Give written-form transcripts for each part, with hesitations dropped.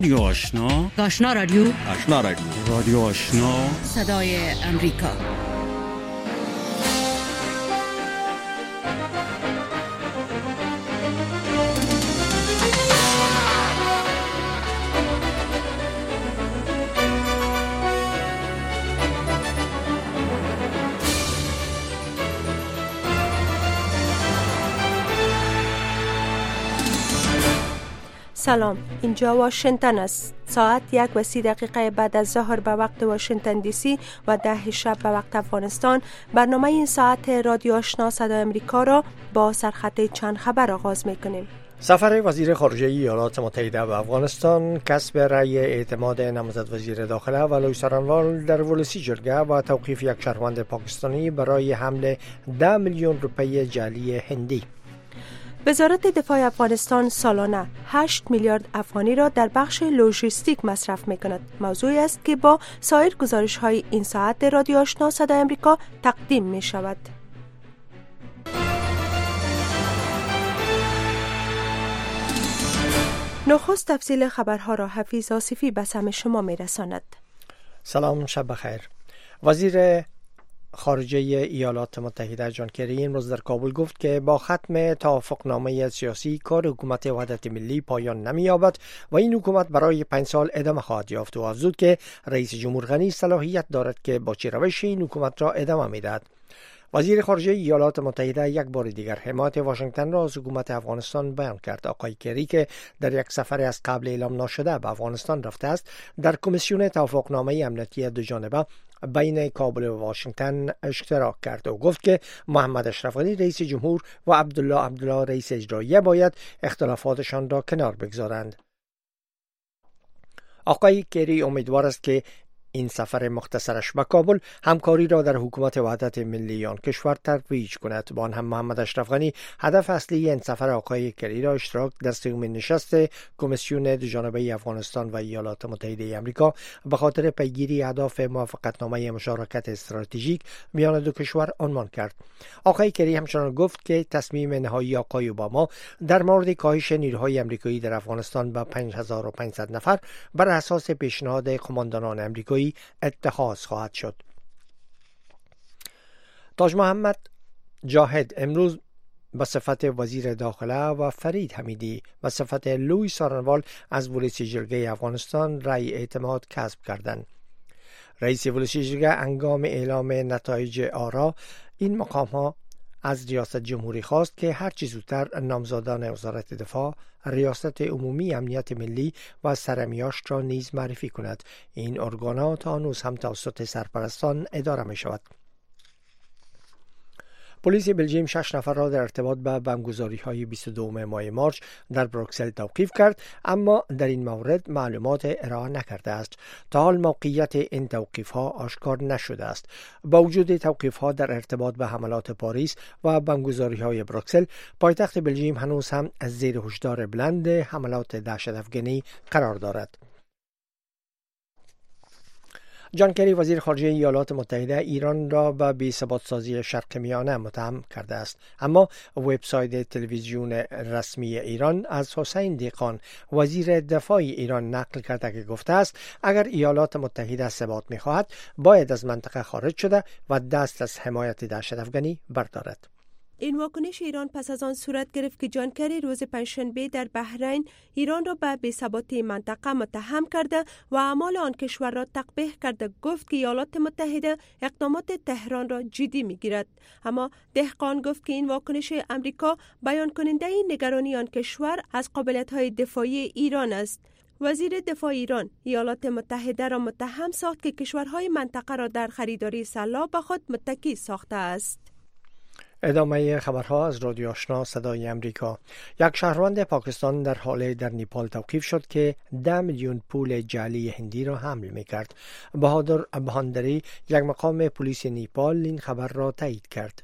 آشنا رادیو رادیو آشنا صدای امریکا. سلام، اینجا واشنگتن است. ساعت 1:30 بعد از ظهر به وقت واشنگتن دی سی و 10 شب به وقت افغانستان برنامه این ساعت رادیو آشنا صدای امریکا را با سرخط چند خبر آغاز میکنیم. سفر وزیر خارجه ایالات متحده به افغانستان، کسب رأی اعتماد نامزد وزیر داخله ولوی سارنوال در ولسی جرگه و توقیف یک شهروند پاکستانی برای حمل 10 میلیون روپیه جعلی هندی. وزارت دفاع افغانستان سالانه 8 میلیارد افغانی را در بخش لوژیستیک مصرف می‌کند. موضوعی است که با سایر گزارش‌های این ساعت رادیو آشنا صدای امریکا تقدیم می‌شود. نخست تفصیل خبرها را حفیظ آصفی به سمع شما می‌رساند. سلام، شب بخیر. وزیر خارجه ایالات متحده جان کری امروز در کابل گفت که با ختم توافقنامه سیاسی کار حکومت وحدت ملی پایان نمی‌یابد و این حکومت برای 5 سال ادامه خواهد یافت و افزود که رئیس جمهور غنی صلاحیت دارد که با چه روشی این حکومت را ادامه می‌دهد. وزیر خارجه ایالات متحده یک بار دیگر حمایت واشنگتن را از حکومت افغانستان بیان کرد. آقای کری که در یک سفر از قبل اعلام ناشده به افغانستان رفته است، در کمیسیون توافقنامه امنیتی دو جانبه بین کابل و واشنگتن اشتراک کرد و گفت که محمد اشرف غنی رئیس جمهور و عبدالله رئیس اجراییه باید اختلافاتشان را کنار بگذارند. آقای کری امیدوار است که این سفر مختصرش به کابل همکاری را در حکومت وحدت ملی آن کشور ترویج کند. با آن هم محمد اشرف غنی هدف اصلی این سفر آقای کری را اشتراک در سومین نشست کمیسیون دوجانبه افغانستان و ایالات متحده آمریکا به خاطر پیگیری اهداف موافقتنامه مشارکت استراتژیک میان دو کشور عنوان کرد. آقای کری همچنان گفت که تصمیم نهایی آقای اوباما در مورد کاهش نیروهای آمریکایی در افغانستان به 5500 نفر بر اساس پیشنهاد قماندانان آمریکایی اتخاذ خواهد شد. تاج محمد جاهد امروز به صفت وزیر داخله و فرید حمیدی به صفت لوی سارنوال از ولسی جرگه افغانستان رأی اعتماد کسب کردند. رئیس ولسی جرگه هنگام اعلام نتایج آرا این مقام ها از ریاست جمهوری خواست که هرچی زودتر نامزدان وزارت دفاع، ریاست عمومی امنیت ملی و سرمیاشت را نیز معرفی کند. این ارگان‌ها تا هنوز هم توسط سرپرستان اداره می شود. پلیس بلژیم 6 نفر را در ارتباط به بمبگذاری‌های 22 ماه مارچ در بروکسل توقیف کرد، اما در این مورد معلومات ارائه نکرده است. تا حال موقعیت این توقیف‌ها آشکار نشده است. با وجود توقیف‌ها در ارتباط به حملات پاریس و بمبگذاری‌های بروکسل، پایتخت بلژیم هنوز هم از زیر هشدار بلند حملات دهشت‌افکنی قرار دارد. جان کری وزیر خارجه ایالات متحده ایران را به بی‌ثبات‌سازی شرق میانه متهم کرده است، اما وبسایت تلویزیون رسمی ایران از حسین دیقان وزیر دفاع ایران نقل کرده که گفته است اگر ایالات متحده ثبات می‌خواهد باید از منطقه خارج شده و دست از حمایت دهشت‌افکنی بردارد. این واکنش ایران پس از آن صورت گرفت که جان کری روز پنجشنبه در بحرین ایران را به بی‌ثباتی منطقه متهم کرده و اعمال آن کشور را تقبیح کرده. گفت که ایالات متحده اقدامات تهران را جدی می‌گیرد، اما دهقان گفت که این واکنش امریکا بیان کننده نگرانی آن کشور از قابلیت‌های دفاعی ایران است. وزیر دفاع ایران ایالات متحده را متهم ساخت که کشورهای منطقه را در خریداری سلاح به خود متکی ساخته است. ادامه خبرها از رادیو آشنا صدای امریکا. یک شهروند پاکستان در حال در نیپال توقیف شد که 10 میلیون پول جعلی هندی را حمل می‌کرد. بهادر ابهاندری یک مقام پلیس نیپال این خبر را تایید کرد.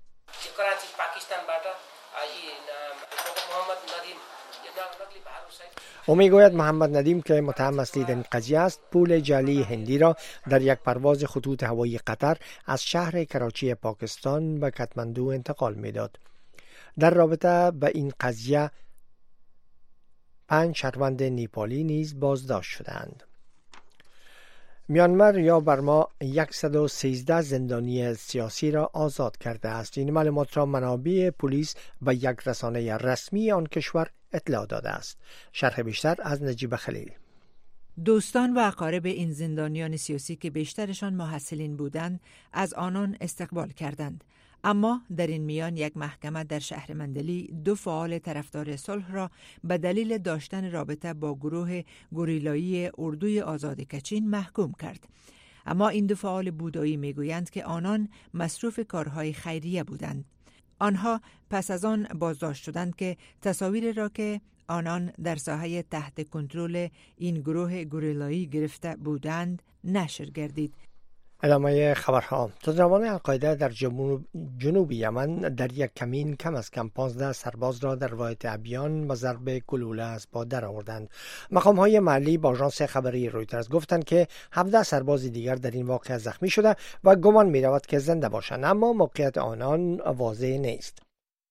او میگوید محمد ندیم که متهم اصلی در این قضیه است پول جعلی هندی را در یک پرواز خطوط هوایی قطر از شهر کراچی پاکستان به کاتماندو انتقال میداد. در رابطه با این قضیه 5 شهروند نیپالی نیز بازداشت شدند. میانمار یا برما 113 زندانی سیاسی را آزاد کرده است. این معلومات را منابع پلیس و یک رسانه رسمی آن کشور اطلاع داده است. شرح بیشتر از نجیب خلیل. دوستان و اقارب این زندانیان سیاسی که بیشترشان محصلین بودند از آنان استقبال کردند. اما در این میان یک محکمه در شهر مندلی 2 فعال طرفدار صلح را به دلیل داشتن رابطه با گروه گوریلایی اردوی آزاد کچین محکوم کرد. اما این 2 فعال بودایی میگویند که آنان مصروف کارهای خیریه بودند. آنها پس از آن بازداشت شدند که تصاویر را که آنان در ساحه تحت کنترل این گروه گوریلایی گرفته بودند نشر گردید. ادامه خبرها. تندروان القاعده در جنوب یمن در یک کمین کم از کم 15 سرباز را در روایت ابیان و ضرب گلوله از پا درآوردند. مقام‌های محلی با آژانس خبری رویترز گفتند که 17 سرباز دیگر در این واقعه زخمی شده و گمان می‌رود که زنده باشند، اما موقعیت آنان واضح نیست.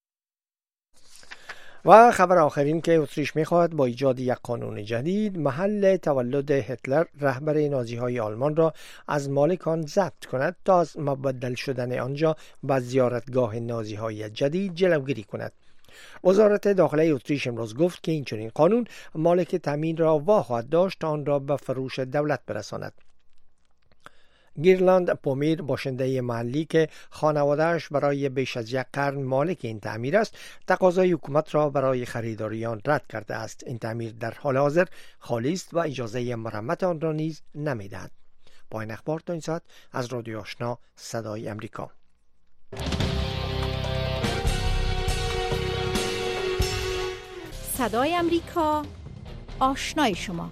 و خبر آخرین که اتریش می‌خواهد با ایجاد یک قانون جدید محل تولد هتلر رهبر نازی‌های آلمان را از مالکان ضبط کند تا از مبدل شدن آنجا به زیارتگاه نازی‌های جدید جلوگیری کند. وزارت داخله اتریش امروز گفت که این چنین قانون مالک تامین را واخواهد داشت آن را به فروش دولت برساند. گیرلاند پومیر باشنده محلی که خانواده‌اش برای بیش از 1 قرن مالک این تعمیر است، تقاضای حکومت را برای خریداریان رد کرده است. این تعمیر در حال حاضر خالی است و اجازه مرمت آن را نیز نمی‌دهد. پایان اخبار تا این ساعت از رادیو آشنا صدای امریکا. صدای امریکا، آشنای شما.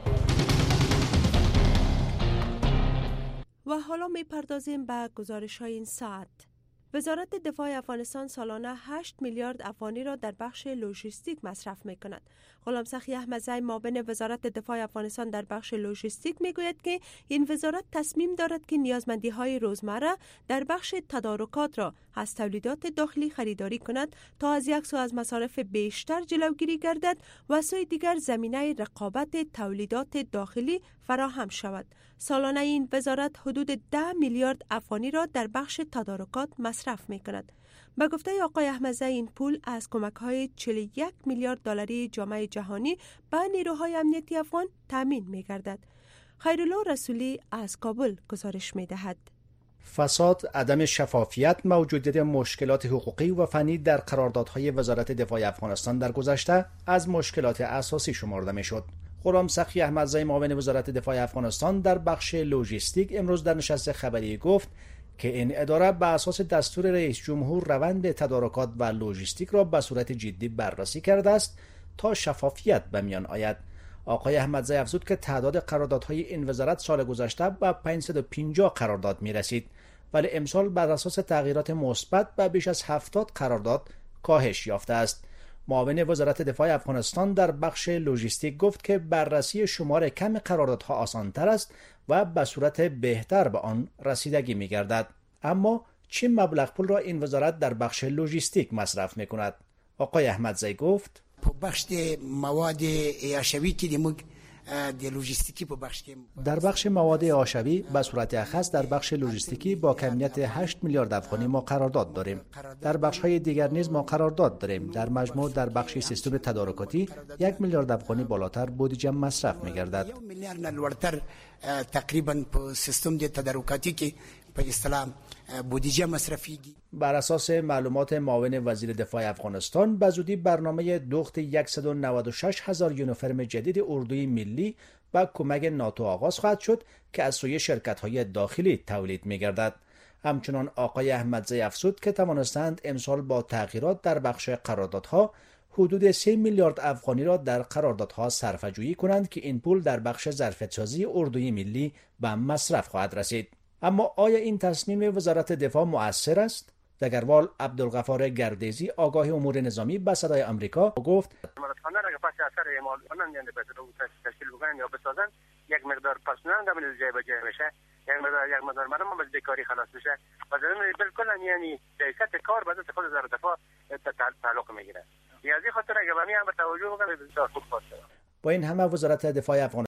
و حالا میپردازیم به گزارش های این ساعت. وزارت دفاع افغانستان سالانه 8 میلیارد افغانی را در بخش لوجستیک مصرف می کند. غلام سخی احمدزی معاون وزارت دفاع افغانستان در بخش لوجستیک می گوید که این وزارت تصمیم دارد که نیازمندی های روزمره در بخش تدارکات را از تولیدات داخلی خریداری کند تا از یک سو از مصارف بیشتر جلوگیری گردد و سوی دیگر زمینه رقابت تولیدات داخلی فراهم شود. سالانه این وزارت حدود 10 میلیارد افغانی را در بخش تدارکات مصرف می کند. به گفته آقای احمدزی این پول از کمک‌های 41 میلیارد دلاری جامعه جهانی به نیروهای امنیتی افغان تامین می‌گردد. خیرالله رسولی از کابل گزارش می‌دهد. فساد، عدم شفافیت، موجودیت مشکلات حقوقی و فنی در قراردادهای وزارت دفاع افغانستان در گذشته از مشکلات اساسی شمرده می‌شد. غلام سخی احمدزی معاون وزارت دفاع افغانستان در بخش لوجستیک امروز در نشست خبری گفت که این اداره به اساس دستور رئیس جمهور روند تدارکات و لوجستیک را به صورت جدی بررسی کرده است تا شفافیت به میان آید. آقای احمدزی افزود که تعداد قراردادهای این وزارت سال گذشته به 550 قرارداد می رسید، ولی امسال بر اساس تغییرات مثبت به بیش از 70 قرارداد کاهش یافته است. معاون وزارت دفاع افغانستان در بخش لوجستیک گفت که بررسی شمار کم قراردادها آسان‌تر است و به صورت بهتر به آن رسیدگی می‌گردد. اما چه مبلغ پول را این وزارت در بخش لوجستیک مصرف می‌کند؟ آقای احمدزی گفت بخش مواد آشوی که در بخش مواد آشوی به صورت اخص در بخش لوجستیکی با کمیت 8 میلیارد افغانی ما قرارداد داریم. در بخش‌های دیگر نیز ما قرارداد داریم. در مجموع در بخش سیستم تدارکاتی 1 میلیارد افغانی بالاتر بودجه مصرف می‌گردد. 1 میلیارد تقریبا په سیستم د تدارکاتی کې په اصطلاح بودجه مصرفیږي. بر اساس معلومات معاون وزیر دفاع افغانستان به زودی برنامه دوخت 196 هزار یونیفرم جدید اردوی ملی با کمک ناتو آغاز خواهد شد که از سوی شرکت‌های داخلی تولید می‌گردد. همچنان آقای احمدزی افزود که توانستند امسال با تغییرات در بخش قراردادها حدود 3 میلیارد افغانی را در قراردادها صرفه‌جویی کنند که این پول در بخش ظرفیت‌سازی اردوی ملی به مصرف خواهد رسید. اما آیا این تصمیم وزارت دفاع مؤثر است؟ دگروال عبدالغفار گردیزی آگاه امور نظامی به صدای آمریکا گفت تشکیل بکنن یا بسازن یک مقدار پرسنل دبل جای به جای بشه، یک مقدار مردم از بیکاری خلاص بشه و بالکل یعنی سیاست کار به خود وزارت دفاع تعلق میگیره. از این خاطر اگه به می امر توجه بکنه بسیار خوب خواست. با این همه وزارت دفاع افغانستان